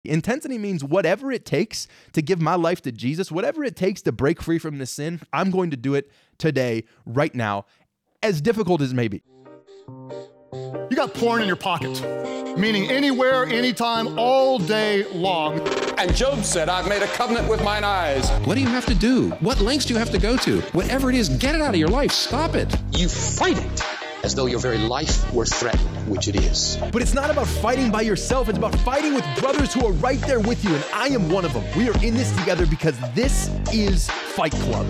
Intensity means whatever it takes to give my life to Jesus, whatever it takes to break free from this sin, I'm going to do it today, right now, as difficult as it may be. You got porn in your pocket, meaning anywhere, anytime, all day long. And Job said, I've made a covenant with mine eyes. What do you have to do? What lengths do you have to go to? Whatever it is, get it out of your life. Stop it. You fight it as though your very life were threatened, which it is. But it's not about fighting by yourself. It's about fighting with brothers who are right there with you, and I am one of them. We are in this together because this is Fight Club.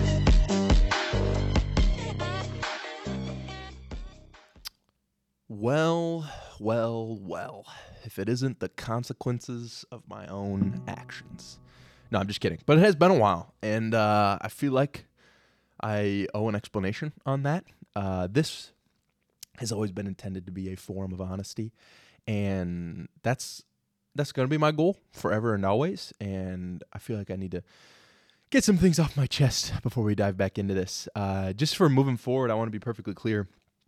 Well, if it isn't the consequences of my own actions. No, I'm just kidding. But it has been a while, and I feel like I owe an explanation on that. This has always been intended to be a forum of honesty, and that's going to be my goal forever and always, and I feel like I need to get some things off my chest before we dive back into this. Just for moving forward, I want to be perfectly clear.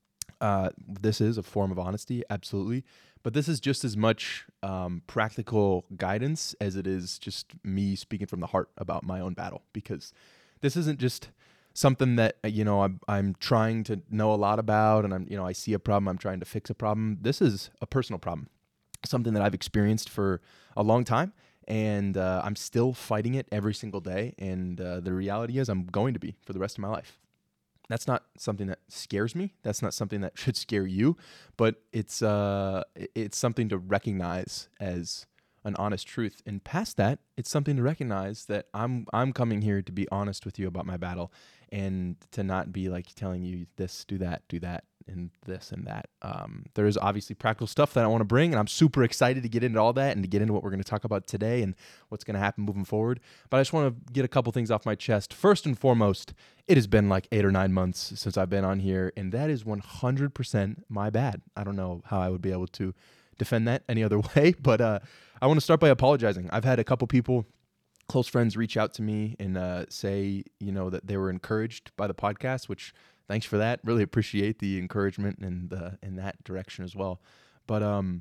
This is a form of honesty, absolutely, but this is just as much practical guidance as it is just me speaking from the heart about my own battle, because this isn't just something that, I'm trying to know a lot about, and I see a problem, I'm trying to fix a problem. This is a personal problem, something that I've experienced for a long time, and I'm still fighting it every single day, and the reality is I'm going to be for the rest of my life. That's not something that scares me. That's not something that should scare you, but it's something to recognize as an honest truth. And past that, it's something to recognize that I'm coming here to be honest with you about my battle, and to not be like telling you this, do that, and this and that. There is obviously practical stuff that I want to bring, and I'm super excited to get into all that and to get into what we're going to talk about today and what's going to happen moving forward. But I just want to get a couple things off my chest. First and foremost, it has been like 8 or 9 months since I've been on here, and that is 100% my bad. I don't know how I would be able to defend that any other way, but I want to start by apologizing. I've had a couple people, close friends, reach out to me and say, that they were encouraged by the podcast, which thanks for that. Really appreciate the encouragement and in that direction as well. But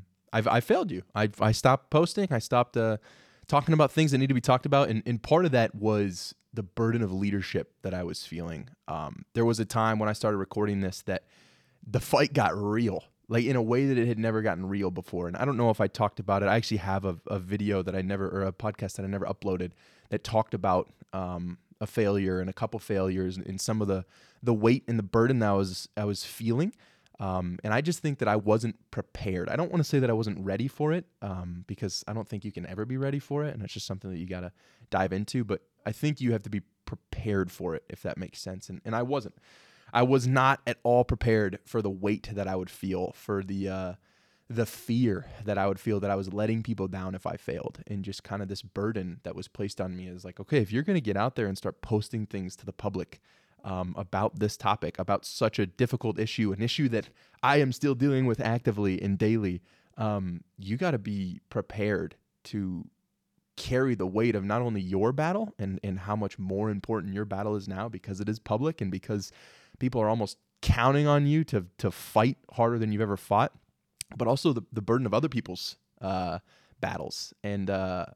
I failed you. I stopped posting. I stopped talking about things that need to be talked about, and part of that was the burden of leadership that I was feeling. There was a time when I started recording this that the fight got real, like in a way that it had never gotten real before. And I don't know if I talked about it. I actually have a video that or a podcast that I never uploaded that talked about a failure and a couple failures and some of the weight and the burden that I was feeling. And I just think that I wasn't prepared. I don't want to say that I wasn't ready for it, because I don't think you can ever be ready for it. And it's just something that you got to dive into. But I think you have to be prepared for it, if that makes sense. And I wasn't. I was not at all prepared for the weight that I would feel, for the fear that I would feel that I was letting people down if I failed, and just kind of this burden that was placed on me is like, okay, if you're going to get out there and start posting things to the public about this topic, about such a difficult issue, an issue that I am still dealing with actively and daily, you got to be prepared to carry the weight of not only your battle and how much more important your battle is now, because it is public and because people are almost counting on you to fight harder than you've ever fought, but also the burden of other people's battles. And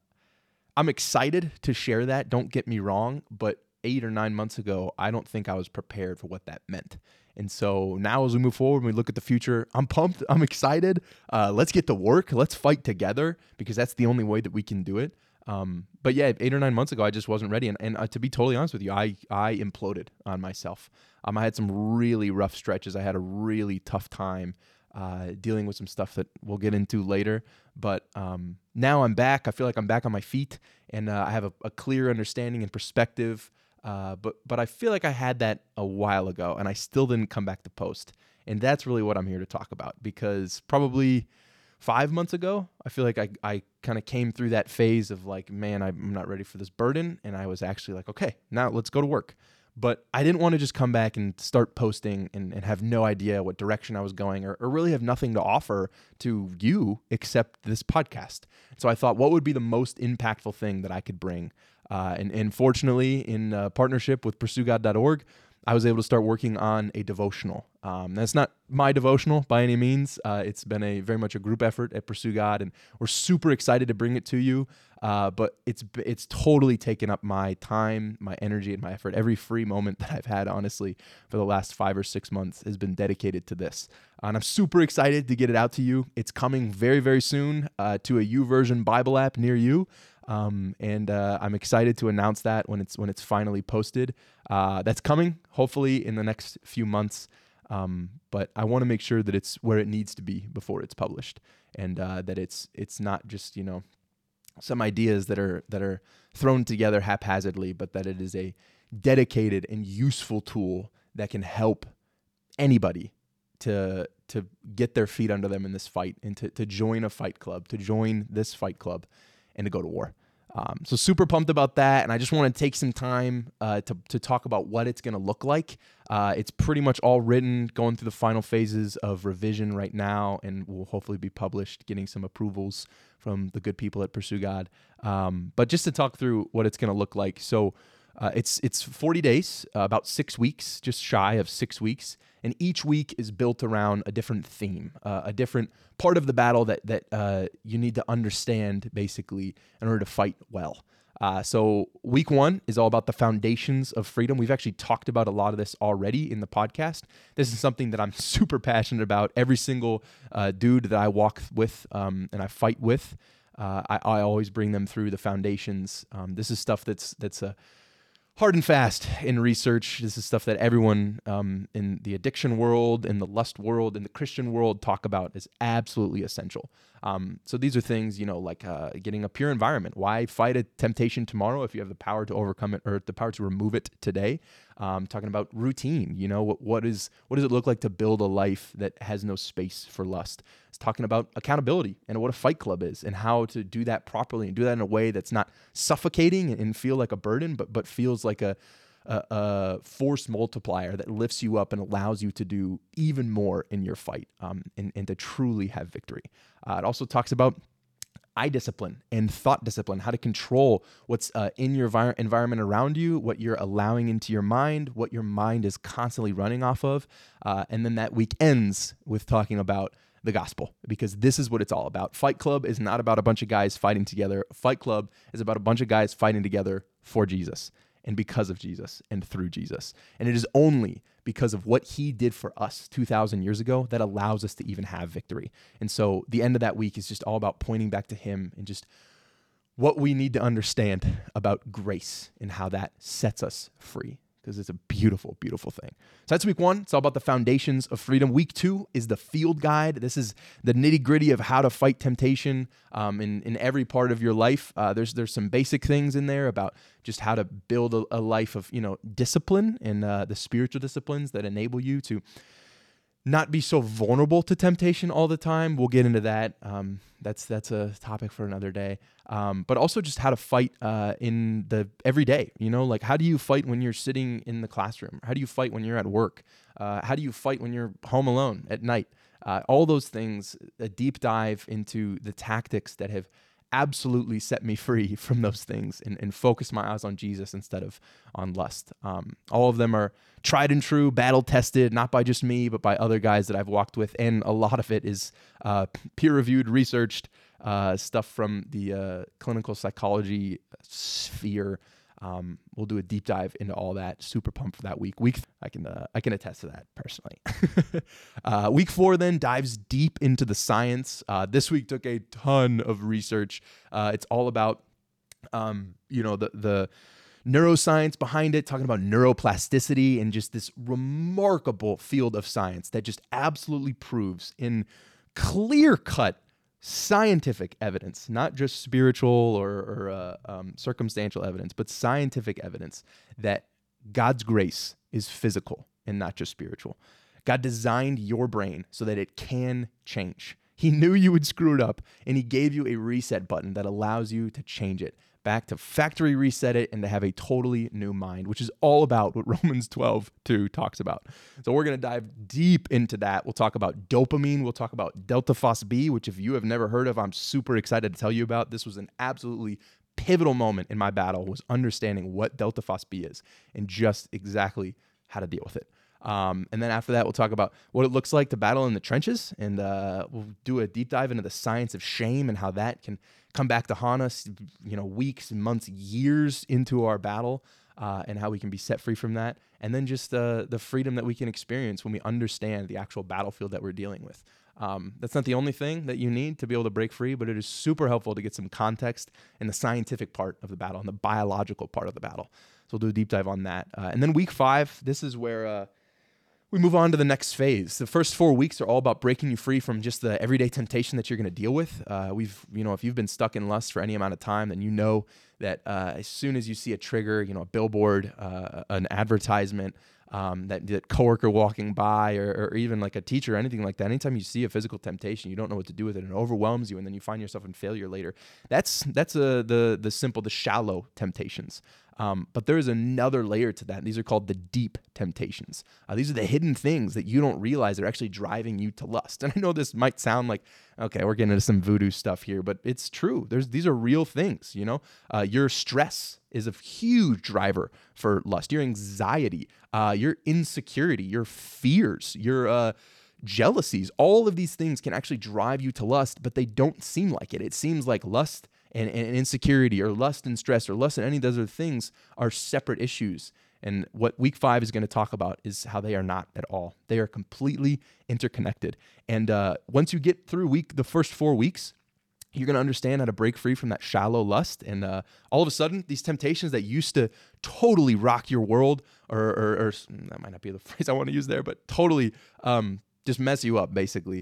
I'm excited to share that. Don't get me wrong, but 8 or 9 months ago, I don't think I was prepared for what that meant. And so now as we move forward, when we look at the future, I'm pumped. I'm excited. Let's get to work. Let's fight together, because that's the only way that we can do it. But yeah, 8 or 9 months ago, I just wasn't ready. And to be totally honest with you, I imploded on myself. I had some really rough stretches. I had a really tough time dealing with some stuff that we'll get into later. But now I'm back. I feel like I'm back on my feet, and I have a clear understanding and perspective. But I feel like I had that a while ago, and I still didn't come back to post. And that's really what I'm here to talk about, because probably 5 months ago, I feel like I kind of came through that phase of like, man, I'm not ready for this burden. And I was actually like, okay, now let's go to work. But I didn't want to just come back and start posting and have no idea what direction I was going, or really have nothing to offer to you except this podcast. So I thought, what would be the most impactful thing that I could bring? And fortunately, in partnership with pursuegod.org, I was able to start working on a devotional. That's not my devotional by any means. It's been very much a group effort at Pursue God, and we're super excited to bring it to you. But it's totally taken up my time, my energy, and my effort. Every free moment that I've had, honestly, for the last 5 or 6 months has been dedicated to this. And I'm super excited to get it out to you. It's coming very, very soon to a YouVersion Bible app near you. And I'm excited to announce that when it's finally posted. That's coming hopefully in the next few months. But I want to make sure that it's where it needs to be before it's published, and that it's not just some ideas that are thrown together haphazardly, but that it is a dedicated and useful tool that can help anybody to get their feet under them in this fight, and to join a fight club, to join this fight club, and to go to war. So super pumped about that, and I just want to take some time to talk about what it's going to look like. It's pretty much all written, going through the final phases of revision right now, and will hopefully be published, getting some approvals from the good people at Pursue God. But just to talk through what it's going to look like. So it's 40 days, about 6 weeks, just shy of 6 weeks. And each week is built around a different theme, a different part of the battle that you need to understand, basically, in order to fight well. So week 1 is all about the foundations of freedom. We've actually talked about a lot of this already in the podcast. This is something that I'm super passionate about. Every single dude that I walk with and I fight with, I always bring them through the foundations. This is stuff that's hard and fast in research. This is stuff that everyone in the addiction world, in the lust world, in the Christian world talk about is absolutely essential. So these are things, like getting a pure environment. Why fight a temptation tomorrow if you have the power to overcome it, or the power to remove it today? Talking about routine, what does it look like to build a life that has no space for lust? It's talking about accountability and what a fight club is, and how to do that properly and do that in a way that's not suffocating and feel like a burden, but feels like a force multiplier that lifts you up and allows you to do even more in your fight, and to truly have victory. It also talks about eye discipline and thought discipline, how to control what's in your environment around you, what you're allowing into your mind, what your mind is constantly running off of. And then that week ends with talking about the gospel, because this is what it's all about. Fight Club is not about a bunch of guys fighting together. Fight Club is about a bunch of guys fighting together for Jesus, and because of Jesus, and through Jesus. And it is only because of what he did for us 2,000 years ago that allows us to even have victory. And so the end of that week is just all about pointing back to him and just what we need to understand about grace and how that sets us free, because it's a beautiful, beautiful thing. So that's week 1. It's all about the foundations of freedom. Week 2 is the field guide. This is the nitty-gritty of how to fight temptation in every part of your life. There's some basic things in there about just how to build a life of discipline and the spiritual disciplines that enable you to not be so vulnerable to temptation all the time. We'll get into that. That's a topic for another day. But also just how to fight in the everyday, like how do you fight when you're sitting in the classroom? How do you fight when you're at work? How do you fight when you're home alone at night? All those things, a deep dive into the tactics that have absolutely set me free from those things and focus my eyes on Jesus instead of on lust. All of them are tried and true, battle tested, not by just me, but by other guys that I've walked with. And a lot of it is peer-reviewed, researched stuff from the clinical psychology sphere. We'll do a deep dive into all that. Super pumped for that week. I can attest to that personally. Week 4 then dives deep into the science. This week took a ton of research. It's all about the neuroscience behind it, talking about neuroplasticity and just this remarkable field of science that just absolutely proves in clear-cut scientific evidence, not just spiritual or circumstantial evidence, but scientific evidence that God's grace is physical and not just spiritual. God designed your brain so that it can change. He knew you would screw it up, and he gave you a reset button that allows you to change it back to factory reset it and to have a totally new mind, which is all about what Romans 12:2 talks about. So we're going to dive deep into that. We'll talk about dopamine. We'll talk about Delta Phos B, which if you have never heard of, I'm super excited to tell you about. This was an absolutely pivotal moment in my battle, was understanding what Delta Phos B is and just exactly how to deal with it. And then after that, we'll talk about what it looks like to battle in the trenches, and we'll do a deep dive into the science of shame and how that can come back to haunt us, weeks, months, years into our battle, and how we can be set free from that. And then just the freedom that we can experience when we understand the actual battlefield that we're dealing with. That's not the only thing that you need to be able to break free, but it is super helpful to get some context in the scientific part of the battle and the biological part of the battle. So we'll do a deep dive on that. And then week 5, this is where we move on to the next phase. The first 4 weeks are all about breaking you free from just the everyday temptation that you're going to deal with. If you've been stuck in lust for any amount of time, then you know that as soon as you see a trigger, a billboard, an advertisement, that coworker walking by, or even like a teacher or anything like that, anytime you see a physical temptation, you don't know what to do with it, and it overwhelms you, and then you find yourself in failure later. That's the shallow temptations. But there is another layer to that. These are called the deep temptations. These are the hidden things that you don't realize are actually driving you to lust. And I know this might sound like, okay, we're getting into some voodoo stuff here, but it's true. These are real things, Your stress is a huge driver for lust. Your anxiety, your insecurity, your fears, your jealousies, all of these things can actually drive you to lust, but they don't seem like it. It seems like lust and insecurity, or lust and stress, or lust and any of those other things are separate issues. And what week 5 is going to talk about is how they are not at all. They are completely interconnected. And once you get through the first 4 weeks, you're going to understand how to break free from that shallow lust. And all of a sudden, these temptations that used to totally rock your world, or that might not be the phrase I want to use there, but totally just mess you up, basically.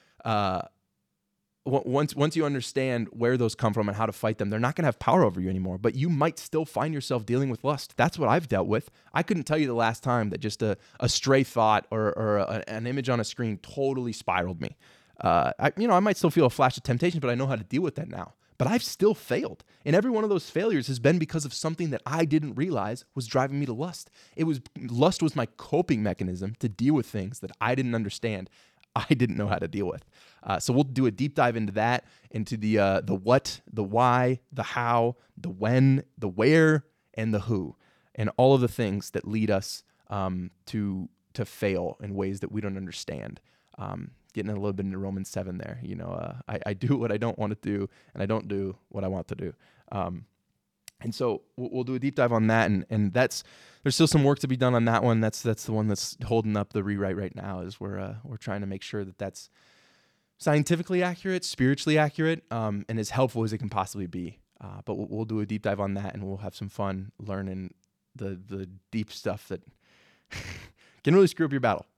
Once you understand where those come from and how to fight them, they're not going to have power over you anymore, but you might still find yourself dealing with lust. That's what I've dealt with. I couldn't tell you the last time that just a stray thought or an image on a screen totally spiraled me. I might still feel a flash of temptation, but I know how to deal with that now. But I've still failed. And every one of those failures has been because of something that I didn't realize was driving me to lust. Lust was my coping mechanism to deal with things that I didn't understand, I didn't know how to deal with. So we'll do a deep dive into that, into the what, the why, the how, the when, the where, and the who, and all of the things that lead us to fail in ways that we don't understand. Getting a little bit into Romans 7 there. I do what I don't want to do, and I don't do what I want to do. And so we'll do a deep dive on that, and there's still some work to be done on that one. That's the one that's holding up the rewrite right now. Is we're trying to make sure that that's scientifically accurate, spiritually accurate, and as helpful as it can possibly be. But we'll do a deep dive on that, and we'll have some fun learning the deep stuff that can really screw up your battle.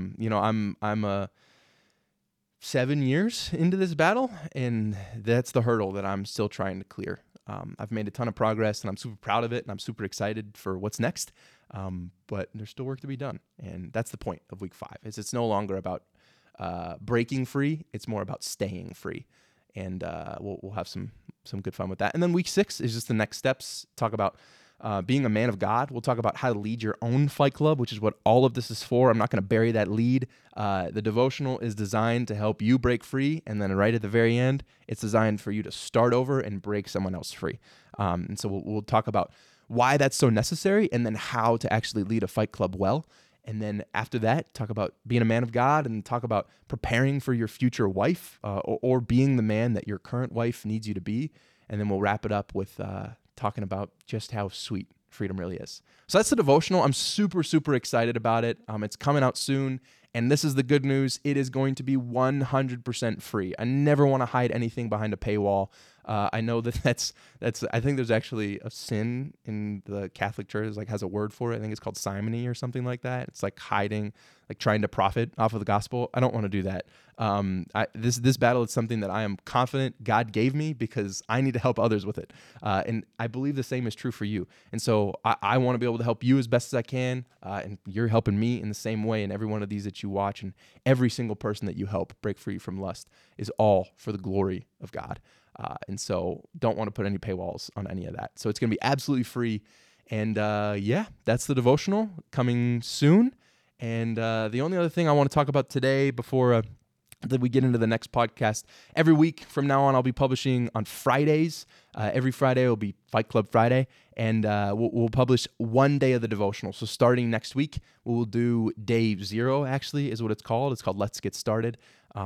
I'm 7 years into this battle, and that's the hurdle that I'm still trying to clear. I've made a ton of progress, and I'm super proud of it, and I'm super excited for what's next. But there's still work to be done, and that's the point of week 5. It's no longer about breaking free; it's more about staying free, and we'll have some good fun with that. And then week 6 is just the next steps. Talk about being a man of God. We'll talk about how to lead your own fight club, which is what all of this is for. I'm not going to bury that lead. The devotional is designed to help you break free, and then right at the very end, it's designed for you to start over and break someone else free. And so we'll talk about why that's so necessary, and then how to actually lead a fight club well. And then after that, talk about being a man of God, and talk about preparing for your future wife, or being the man that your current wife needs you to be. And then we'll wrap it up with talking about just how sweet freedom really is. So that's the devotional. I'm super, super excited about it. It's coming out soon. And this is the good news. It is going to be 100% free. I never want to hide anything behind a paywall. I know that's. I think there's actually a sin in the Catholic Church. Has a word for it. I think it's called simony or something like that. It's like hiding, like trying to profit off of the gospel. I don't want to do that. This battle is something that I am confident God gave me because I need to help others with it. And I believe the same is true for you. And so I want to be able to help you as best as I can. And you're helping me in the same way. And every one of these that you watch, and every single person that you help break free from lust, is all for the glory of God. And so don't want to put any paywalls on any of that. So it's going to be absolutely free. And that's the devotional coming soon. And the only other thing I want to talk about today before Then we get into the next podcast. Every week from now on, I'll be publishing on Fridays. Every Friday will be Fight Club Friday, and we'll publish one day of the devotional. So starting next week, we'll do day 0, actually, is what it's called. It's called Let's Get Started,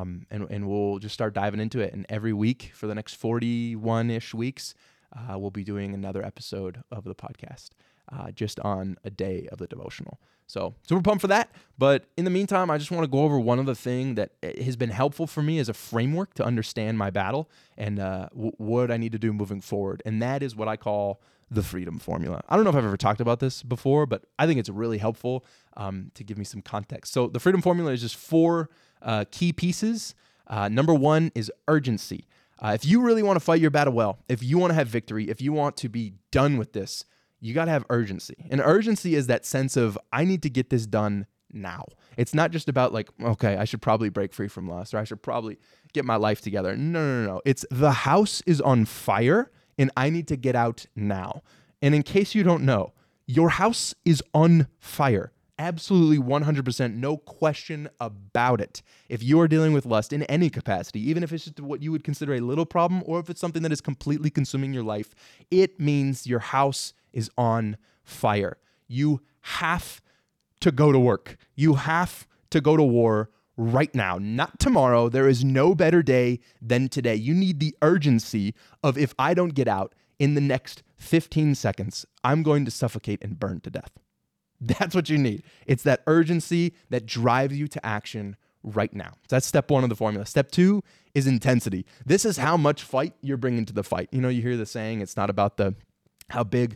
and we'll just start diving into it. And every week for the next 41-ish weeks, we'll be doing another episode of the podcast just on a day of the devotional. So super pumped for that. But in the meantime, I just want to go over one other thing that has been helpful for me as a framework to understand my battle and what I need to do moving forward. And that is what I call the freedom formula. I don't know if I've ever talked about this before, but I think it's really helpful to give me some context. So the freedom formula is just 4 key pieces. Number 1 is urgency. If you really want to fight your battle well, if you want to have victory, if you want to be done with this, you got to have urgency. And urgency is that sense of, I need to get this done now. It's not just about like, okay, I should probably break free from lust, or I should probably get my life together. No. It's the house is on fire and I need to get out now. And in case you don't know, your house is on fire. Absolutely 100%, no question about it. If you are dealing with lust in any capacity, even if it's just what you would consider a little problem, or if it's something that is completely consuming your life, it means your house is on fire. You have to go to work. You have to go to war right now, not tomorrow. There is no better day than today. You need the urgency of, if I don't get out in the next 15 seconds, I'm going to suffocate and burn to death. That's what you need. It's that urgency that drives you to action right now. So that's step 1 of the formula. Step 2 is intensity. This is how much fight you're bringing to the fight. You know, you hear the saying, it's not about how big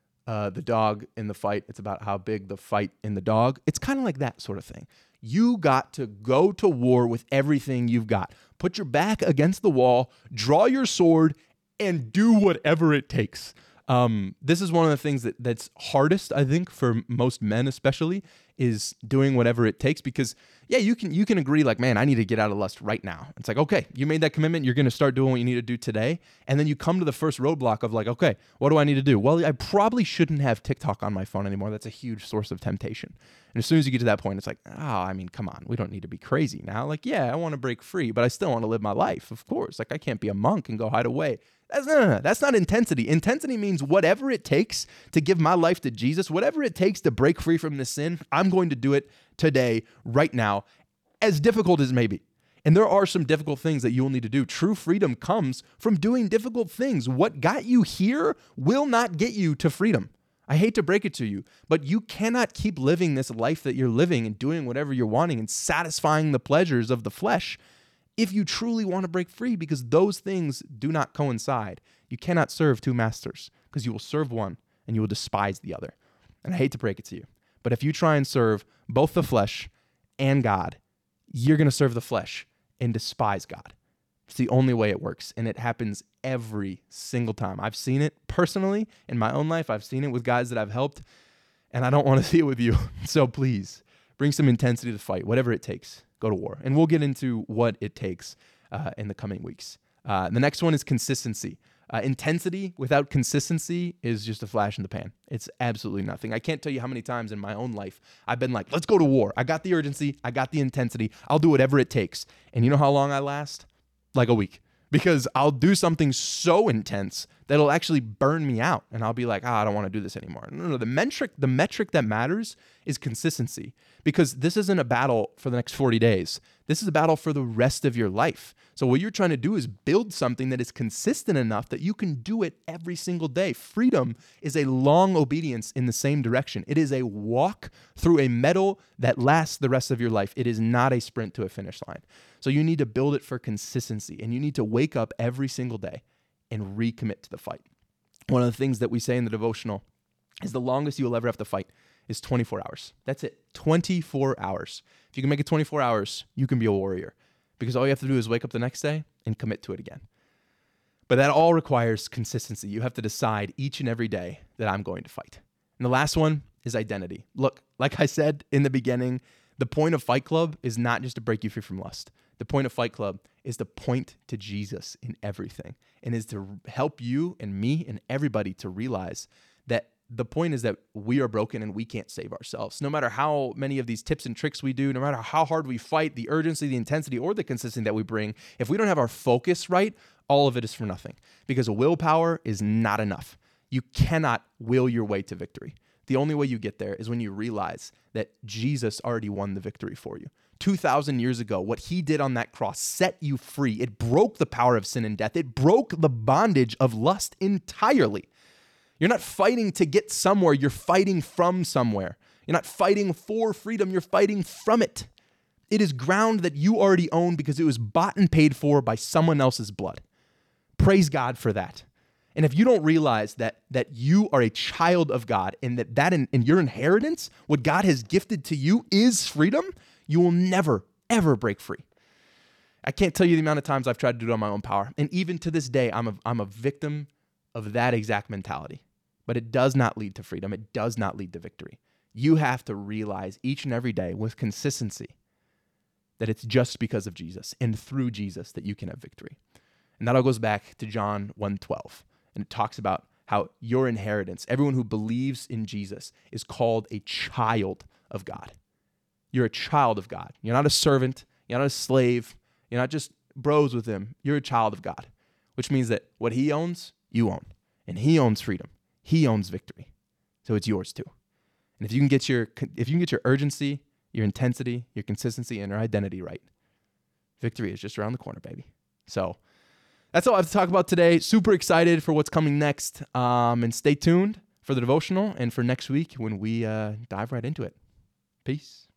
the dog in the fight. It's about how big the fight in the dog. It's kind of like that sort of thing. You got to go to war with everything you've got. Put your back against the wall, draw your sword, and do whatever it takes. This is one of the things that's hardest, I think, for most men especially, is doing whatever it takes. Because yeah, you can agree like, man, I need to get out of lust right now. It's like, okay, you made that commitment. You're going to start doing what you need to do today. And then you come to the first roadblock of like, okay, what do I need to do? Well, I probably shouldn't have TikTok on my phone anymore. That's a huge source of temptation. And as soon as you get to that point, it's like, come on, we don't need to be crazy now. Like, yeah, I want to break free, but I still want to live my life, of course. Like, I can't be a monk and go hide away. That's not intensity. Intensity means whatever it takes to give my life to Jesus, whatever it takes to break free from this sin, I'm going to do it today, right now, as difficult as it may be. And there are some difficult things that you will need to do. True freedom comes from doing difficult things. What got you here will not get you to freedom. I hate to break it to you, but you cannot keep living this life that you're living and doing whatever you're wanting and satisfying the pleasures of the flesh if you truly want to break free, because those things do not coincide. You cannot serve 2 masters, because you will serve one and you will despise the other. And I hate to break it to you, but if you try and serve both the flesh and God, you're going to serve the flesh and despise God. It's the only way it works, and it happens every single time. I've seen it personally in my own life. I've seen it with guys that I've helped, and I don't want to see it with you. So please, bring some intensity to the fight, whatever it takes. Go to war. And we'll get into what it takes in the coming weeks. The next one is consistency. Intensity without consistency is just a flash in the pan. It's absolutely nothing. I can't tell you how many times in my own life I've been like, let's go to war. I got the urgency. I got the intensity. I'll do whatever it takes. And you know how long I last? Like a week. Because I'll do something so intense that it'll actually burn me out. And I'll be like, I don't want to do this anymore. No, the metric that matters is consistency. Because this isn't a battle for the next 40 days. This is a battle for the rest of your life. So what you're trying to do is build something that is consistent enough that you can do it every single day. Freedom is a long obedience in the same direction. It is a walk through a meadow that lasts the rest of your life. It is not a sprint to a finish line. So you need to build it for consistency, and you need to wake up every single day and recommit to the fight. One of the things that we say in the devotional is the longest you will ever have to fight is 24 hours. That's it. 24 hours. If you can make it 24 hours, you can be a warrior, because all you have to do is wake up the next day and commit to it again. But that all requires consistency. You have to decide each and every day that I'm going to fight. And the last one is identity. Look, like I said in the beginning, the point of Fight Club is not just to break you free from lust. The point of Fight Club is to point to Jesus in everything, and is to help you and me and everybody to realize that the point is that we are broken and we can't save ourselves. No matter how many of these tips and tricks we do, no matter how hard we fight, the urgency, the intensity, or the consistency that we bring, if we don't have our focus right, all of it is for nothing, because willpower is not enough. You cannot will your way to victory. The only way you get there is when you realize that Jesus already won the victory for you. 2,000 years ago, what he did on that cross set you free. It broke the power of sin and death. It broke the bondage of lust entirely. You're not fighting to get somewhere. You're fighting from somewhere. You're not fighting for freedom. You're fighting from it. It is ground that you already own because it was bought and paid for by someone else's blood. Praise God for that. And if you don't realize that you are a child of God and that in your inheritance, what God has gifted to you is freedom, you will never, ever break free. I can't tell you the amount of times I've tried to do it on my own power. And even to this day, I'm a victim of that exact mentality. But it does not lead to freedom. It does not lead to victory. You have to realize each and every day with consistency that it's just because of Jesus and through Jesus that you can have victory. And that all goes back to John 1:12. And it talks about how your inheritance, everyone who believes in Jesus, is called a child of God. You're a child of God. You're not a servant. You're not a slave. You're not just bros with him. You're a child of God, which means that what he owns, you own. And he owns freedom. He owns victory. So it's yours too. And if you can get your urgency, your intensity, your consistency, and your identity right, victory is just around the corner, baby. So that's all I have to talk about today. Super excited for what's coming next. And stay tuned for the devotional and for next week when we dive right into it. Peace.